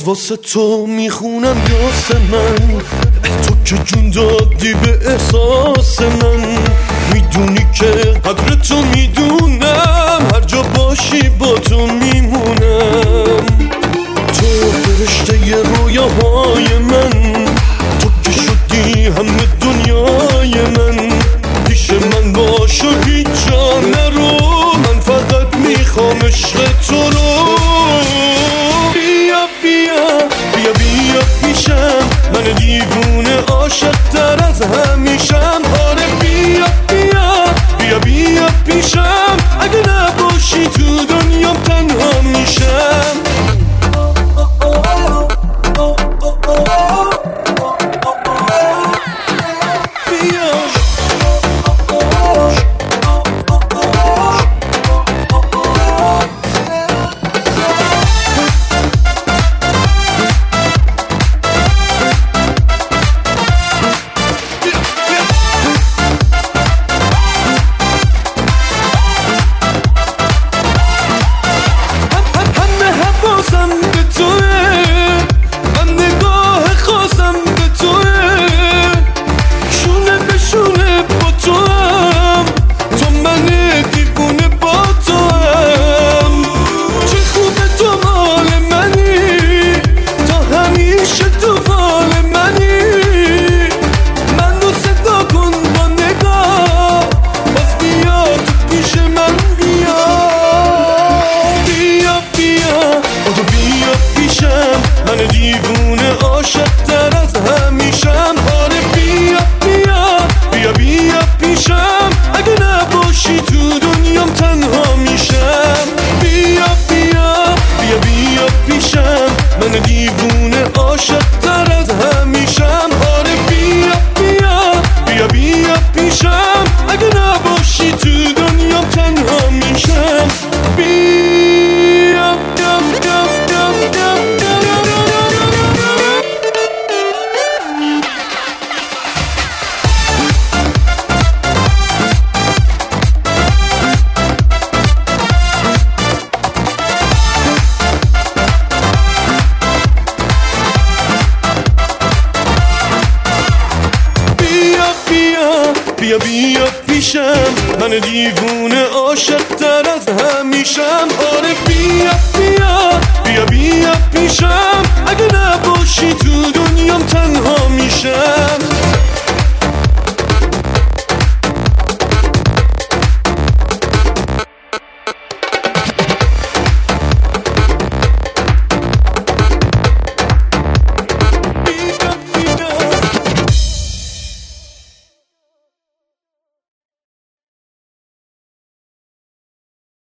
واسه تو میخونم یاس من، تو که جون دادی به احساس من. میدونی که قدر تو میدونم، هر جا باشی با تو میمونم. تو فرشته ی رویاهای من، تو که شدی همه دنیای من. پیش من باش و هیچ جا نرو، من فقط میخوام عشق تو رو. بیا بیا بیا بیا پیشم، من دیوونه عاشق تر از همیشم. آره بیا بیا بیا بیا پیشم، اگه نباشی تو دنیام تنها میشم. من دیوونه عاشق تر از همیشم. آره بیا بیا بیا بیا پیشم، اگه نباشی تو دنیام تنها میشم. بیا بیا بیا بیا پیشم، من دیوونه عاشق تر از همیشم. آره بیا بیا بیا بیا پیشم، اگه نباشی تو دنیام تنها میشم. بیا بیا بیا بیا بیا. بیا بیا پیشم، من دیوونه عاشق تر از همیشم. آره بیا بیا بیا بیا پیشم.